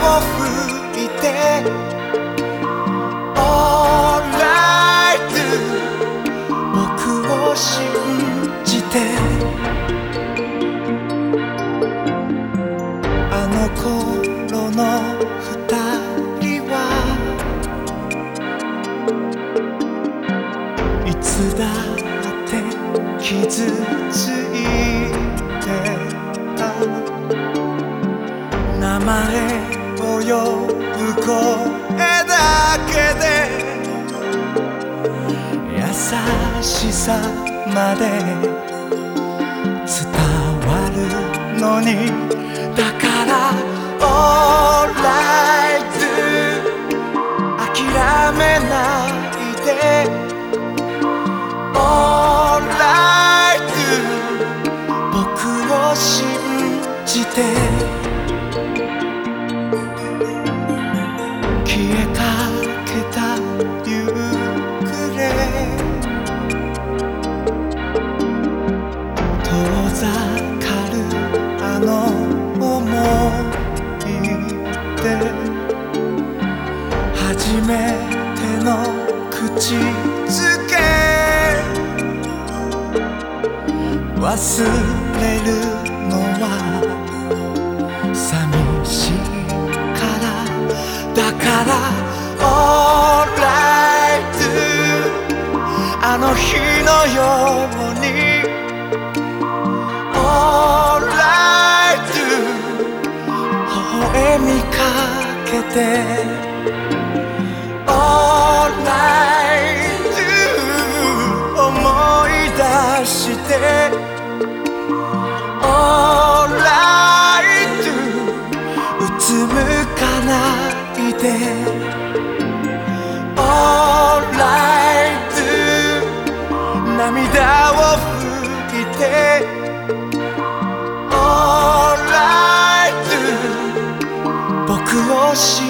を拭いて Alright 僕を信じてあの頃の二人はいつだって傷ついてた名前を呼ぶ声だけで優しさまで伝わるのにだからAlright 諦めないで Alright 僕を信じて消えかけた夕暮れ遠ざかるあの想い出初めての口づけ忘れるのは寂しいからだから Alright あの日のように Alright 微笑みかけて Alright 思い出してAlright うつむかないで Alright 涙を拭いて Alright 僕を信